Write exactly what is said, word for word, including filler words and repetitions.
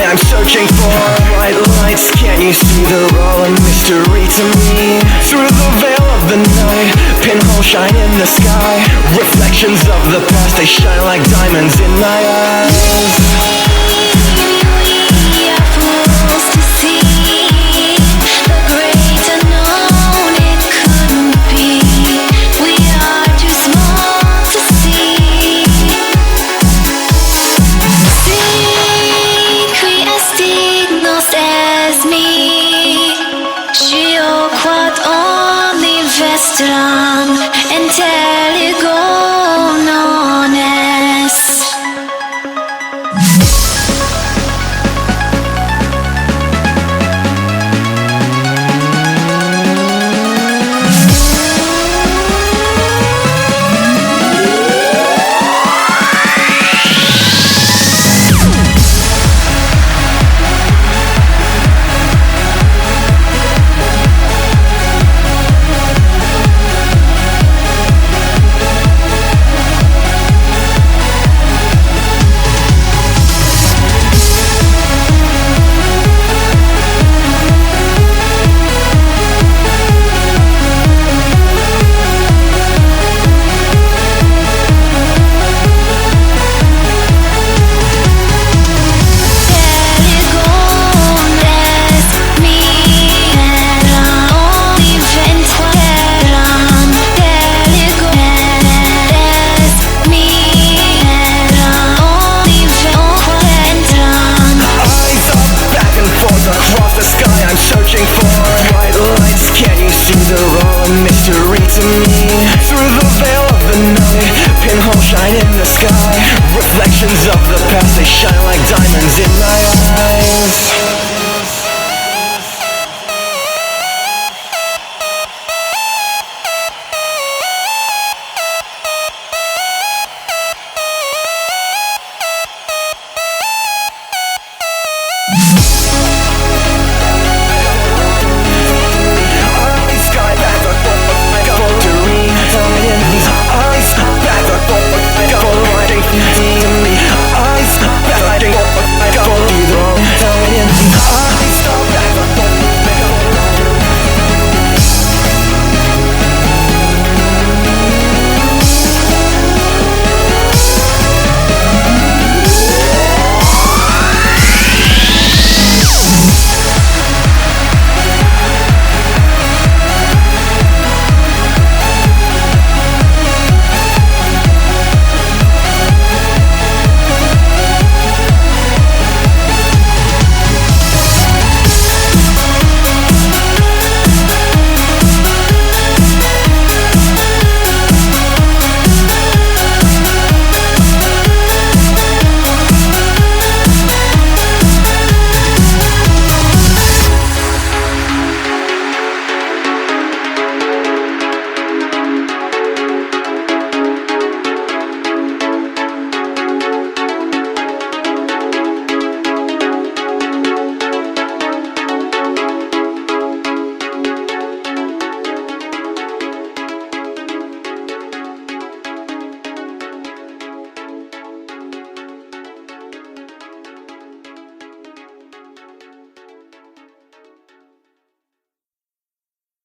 I'm searching for bright lights. Can't you see they're all a mystery to me? Through the veil of the night, pinholes shine in the sky. Reflections of the past, they shine like diamonds in my eyes. Mystery to me. Through the veil of the night, pinholes shine in the sky. Reflections of the past, they shine like diamonds in